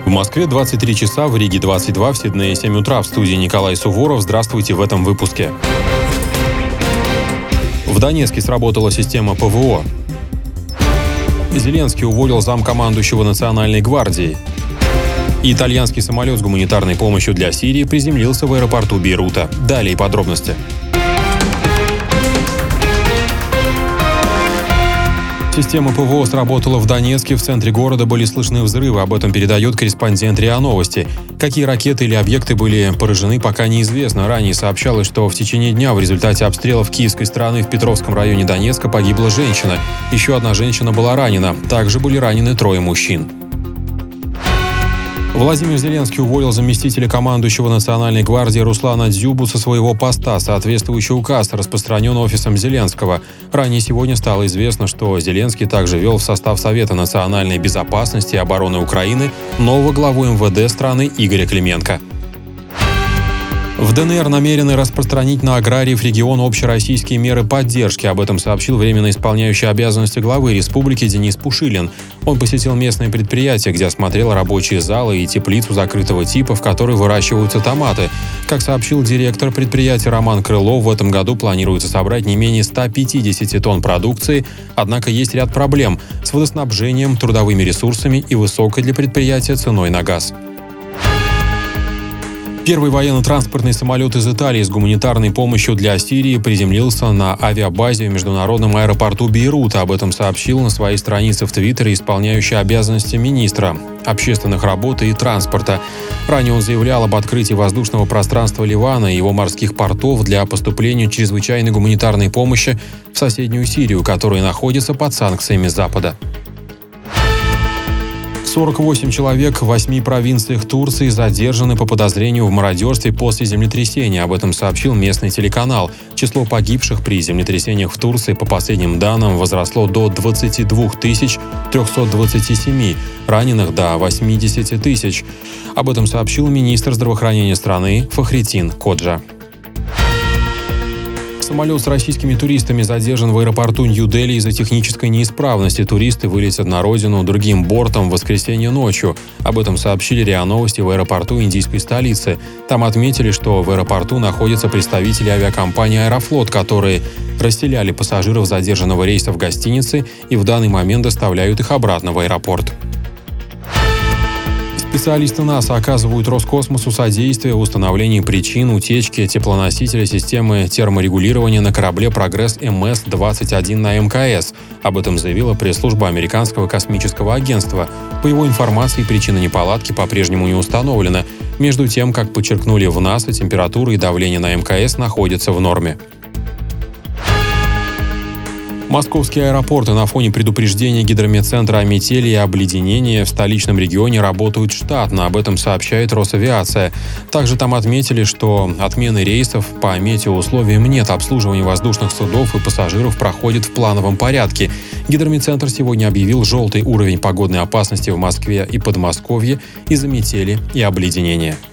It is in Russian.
В Москве 23 часа, в Риге 22, в Сиднее 7 утра. В студии Николай Суворов. Здравствуйте в этом выпуске. В Донецке сработала система ПВО. Зеленский уволил замкомандующего Национальной гвардии. Итальянский самолет с гуманитарной помощью для Сирии приземлился в аэропорту Бейрута. Далее подробности. Система ПВО сработала в Донецке. В центре города были слышны взрывы. Об этом передает корреспондент РИА Новости. Какие ракеты или объекты были поражены, пока неизвестно. Ранее сообщалось, что в течение дня в результате обстрелов киевской стороны в Петровском районе Донецка погибла женщина. Еще одна женщина была ранена. Также были ранены 3 мужчин. Владимир Зеленский уволил заместителя командующего Национальной гвардии Руслана Дзюбу со своего поста. Соответствующий указ распространен офисом Зеленского. Ранее сегодня стало известно, что Зеленский также ввел в состав Совета национальной безопасности и обороны Украины нового главу МВД страны Игоря Клименко. В ДНР намерены распространить на аграриев региона общероссийские меры поддержки. Об этом сообщил временно исполняющий обязанности главы республики Денис Пушилин. Он посетил местные предприятия, где осмотрел рабочие залы и теплицу закрытого типа, в которой выращиваются томаты. Как сообщил директор предприятия Роман Крылов, в этом году планируется собрать не менее 150 тонн продукции, однако есть ряд проблем с водоснабжением, трудовыми ресурсами и высокой для предприятия ценой на газ. Первый военно-транспортный самолет из Италии с гуманитарной помощью для Сирии приземлился на авиабазе в международном аэропорту Бейрута. Об этом сообщил на своей странице в Твиттере исполняющий обязанности министра общественных работ и транспорта. Ранее он заявлял об открытии воздушного пространства Ливана и его морских портов для поступления чрезвычайной гуманитарной помощи в соседнюю Сирию, которая находится под санкциями Запада. 48 человек в 8 провинциях Турции задержаны по подозрению в мародерстве после землетрясения. Об этом сообщил местный телеканал. Число погибших при землетрясениях в Турции, по последним данным, возросло до 22 327, раненых до 80 тысяч. Об этом сообщил министр здравоохранения страны Фахретдин Коджа. Самолет с российскими туристами задержан в аэропорту Нью-Дели из-за технической неисправности. Туристы вылетят на родину другим бортом в воскресенье ночью. Об этом сообщили РИА Новости в аэропорту индийской столицы. Там отметили, что в аэропорту находятся представители авиакомпании «Аэрофлот», которые расселяли пассажиров задержанного рейса в гостинице и в данный момент доставляют их обратно в аэропорт. Специалисты НАСА оказывают Роскосмосу содействие в установлении причин утечки теплоносителя системы терморегулирования на корабле «Прогресс МС-21» на МКС. Об этом заявила пресс-служба Американского космического агентства. По его информации, причина неполадки по-прежнему не установлена. Между тем, как подчеркнули в НАСА, температура и давление на МКС находятся в норме. Московские аэропорты на фоне предупреждения гидрометцентра о метели и обледенении в столичном регионе работают штатно. Об этом сообщает Росавиация. Также там отметили, что отмены рейсов по метеоусловиям нет. Обслуживание воздушных судов и пассажиров проходит в плановом порядке. Гидрометцентр сегодня объявил желтый уровень погодной опасности в Москве и Подмосковье из-за метели и обледенения.